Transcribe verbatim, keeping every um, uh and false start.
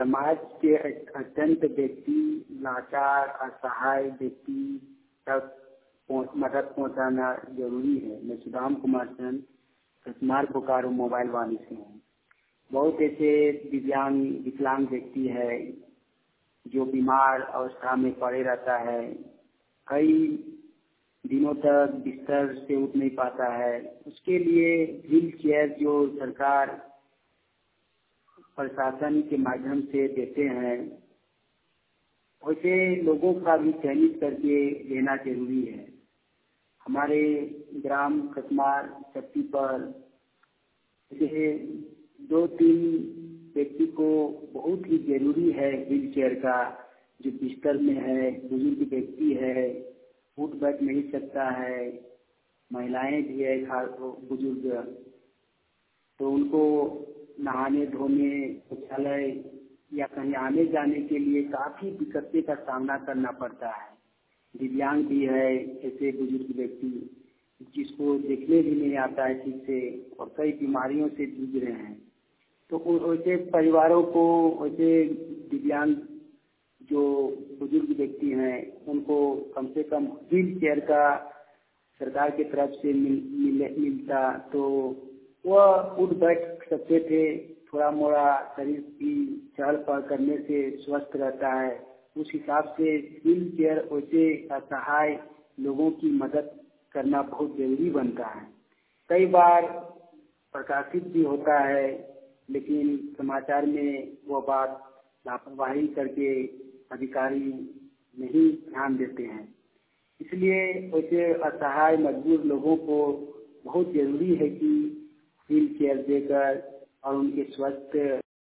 समाज के अत्यंत व्यक्ति, लाचार, असहाय व्यक्ति तक मदद पहुंचाना जरूरी है। मैं सुदाम कुमार चंद कचमार बोकारो मोबाइल वाली से हूँ। बहुत ऐसे दिव्यांग विकलांग व्यक्ति है जो बीमार अवस्था में पड़े रहता है, कई दिनों तक बिस्तर से उठ नहीं पाता है। उसके लिए व्हील चेयर जो सरकार प्रशासन के माध्यम से देते हैं, वैसे लोगों का भी चयनित करके लेना जरूरी है। हमारे ग्राम कचमार चट्टी पर जैसे दो तीन व्यक्ति को बहुत ही जरूरी है व्हील चेयर का, जो बिस्तर में है, बुजुर्ग व्यक्ति है, उठ बैठ नहीं सकता है, महिलाएं भी है खास बुजुर्ग, तो उनको नहाने धोने, शौचालय या कहीं आने जाने के लिए काफी दिक्कतें का सामना करना पड़ता है। दिव्यांग भी है ऐसे बुजुर्ग व्यक्ति जिसको देखने भी नहीं आता है ठीक से और कई बीमारियों से जूझ रहे हैं। तो वैसे परिवारों को, वैसे दिव्यांग जो बुजुर्ग व्यक्ति हैं, उनको कम से कम व्हील चेयर का सरकार की तरफ से मिल, मिल, मिलता तो वह उठ बैठ सकते थे। थोड़ा मोड़ा शरीर की चहल पहल करने से स्वस्थ रहता है। उस हिसाब से व्हील चेयर वैसे असहाय लोगों की मदद करना बहुत जरूरी बनता है। कई बार प्रकाशित भी होता है, लेकिन समाचार में वो बात लापरवाही करके अधिकारी नहीं ध्यान देते हैं। इसलिए वैसे असहाय मजबूर लोगों को बहुत जरूरी है कि व्हील चेयर देकर और उनके स्वस्थ